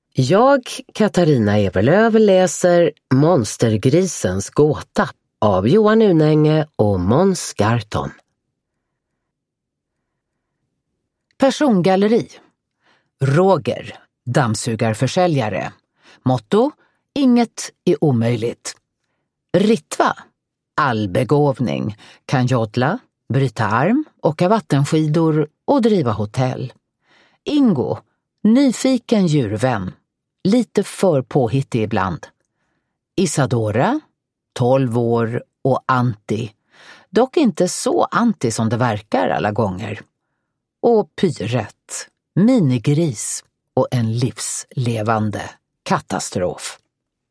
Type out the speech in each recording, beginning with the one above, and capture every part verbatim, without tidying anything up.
Jag, Katarina Eberlöv, läser Monstergrisens gåta av Johan Unänge och Måns Garton. Persongalleri. Roger, dammsugarförsäljare. Motto: inget är omöjligt. Ritva, allbegåvning, kan joddla, bryta arm, åka vattenskidor och driva hotell. Ingo, nyfiken djurvän, lite för påhittig ibland. Isadora, tolv år och anti, dock inte så anti som det verkar alla gånger. Och Pyret, minigris och en livslevande katastrof.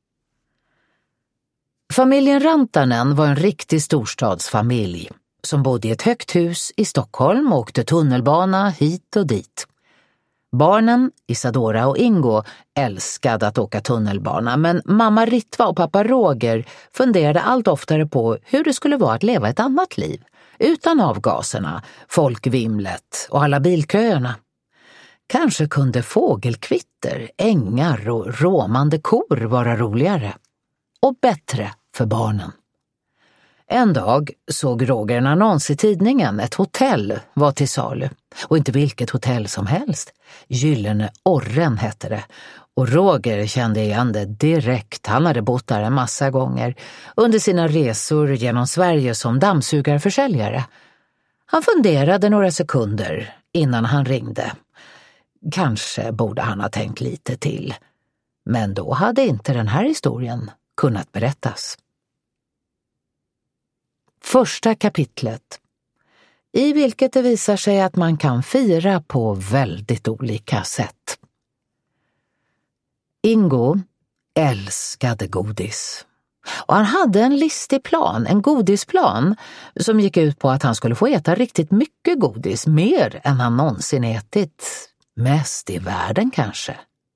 Familjen Rantanen var en riktig storstadsfamilj som bodde i ett högt hus i Stockholm och åkte tunnelbana hit och dit. Barnen, Isadora och Ingo, älskade att åka tunnelbana, men mamma Ritva och pappa Roger funderade allt oftare på hur det skulle vara att leva ett annat liv, utan avgaserna, folkvimlet och alla bilköerna. Kanske kunde fågelkvitter, ängar och råmande kor vara roligare och bättre för barnen. En dag såg Roger en annons i tidningen. Ett hotell var till salu. Och inte vilket hotell som helst. Gyllene Orren hette det. Och Roger kände igen det direkt. Han hade bott där en massa gånger under sina resor genom Sverige som dammsugarförsäljare. Han funderade några sekunder innan han ringde. Kanske borde han ha tänkt lite till. Men då hade inte den här historien kunnat berättas. Första kapitlet, i vilket det visar sig att man kan fira på väldigt olika sätt. Ingo älskade godis. Och han hade en listig plan, en godisplan, som gick ut på att han skulle få äta riktigt mycket godis, mer än han någonsin ätit. Mest i världen kanske.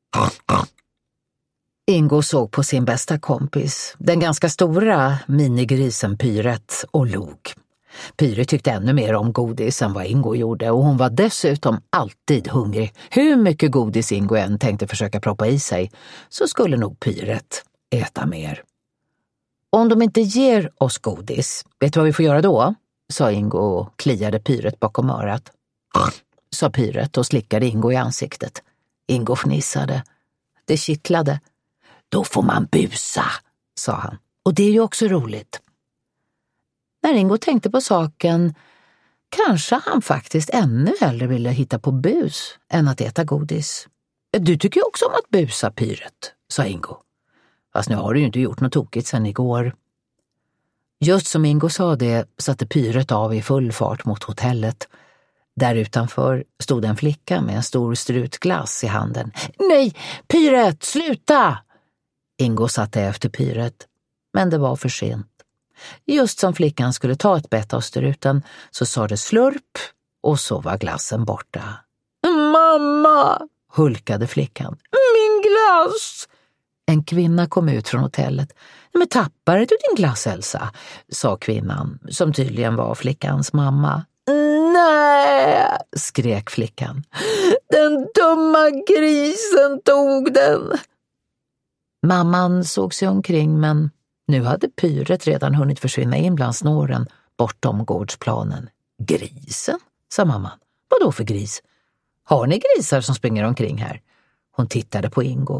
Ingo såg på sin bästa kompis, den ganska stora minigrisen Pyret, och log. Pyret tyckte ännu mer om godis än vad Ingo gjorde, och hon var dessutom alltid hungrig. Hur mycket godis Ingo än tänkte försöka proppa i sig, så skulle nog Pyret äta mer. Om de inte ger oss godis, vet du vad vi får göra då? Sa Ingo och kliade Pyret bakom örat. Sa Pyret och slickade Ingo i ansiktet. Ingo fnissade. Det kittlade. Då får man busa, sa han. Och det är ju också roligt. När Ingo tänkte på saken, kanske han faktiskt ännu hellre ville hitta på bus än att äta godis. Du tycker ju också om att busa, Pyret, sa Ingo. Fast nu har du ju inte gjort något tokigt sedan igår. Just som Ingo sa det satte Pyret av i full fart mot hotellet. Där utanför stod en flicka med en stor strutglass i handen. Nej, Pyret, sluta! Ingo satte efter Pyret, men det var för sent. Just som flickan skulle ta ett bett av struten så sa det slurp och så var glassen borta. Mamma, hulkade flickan. Min glass! En kvinna kom ut från hotellet. Men tappade du din glass, Elsa? Sa kvinnan, som tydligen var flickans mamma. Nej, skrek flickan. Den dumma grisen tog den. Mamman såg sig omkring, men nu hade Pyret redan hunnit försvinna in bland snåren bortom gårdsplanen. Grisen, sa mamman. Vad då för gris? Har ni grisar som springer omkring här? Hon tittade på Ingo.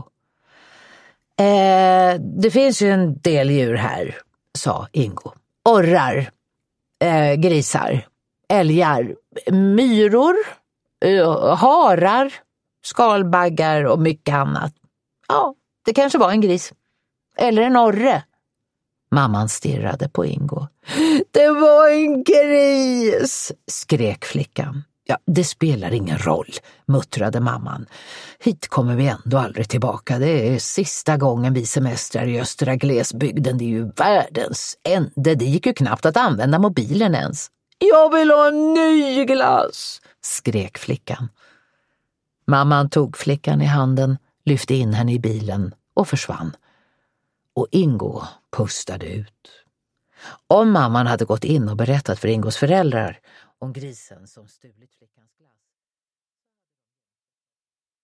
Eh, det finns ju en del djur här, sa Ingo. Orrar, eh, grisar, älgar, myror, eh, harar, skalbaggar och mycket annat. Ja, det kanske var en gris. Eller en orre. Mamman stirrade på Ingo. Det var en gris, skrek flickan. Ja, det spelar ingen roll, muttrade mamman. Hit kommer vi ändå aldrig tillbaka. Det är sista gången vi semestrar i östra glesbygden. Det är ju världens ände. Det gick ju knappt att använda mobilen ens. Jag vill ha en ny glass, skrek flickan. Mamman tog flickan i handen, lyfte in henne i bilen och försvann. Och Ingo pustade ut. Om mamman hade gått in och berättat för Ingos föräldrar om grisen som stulit flickans glass.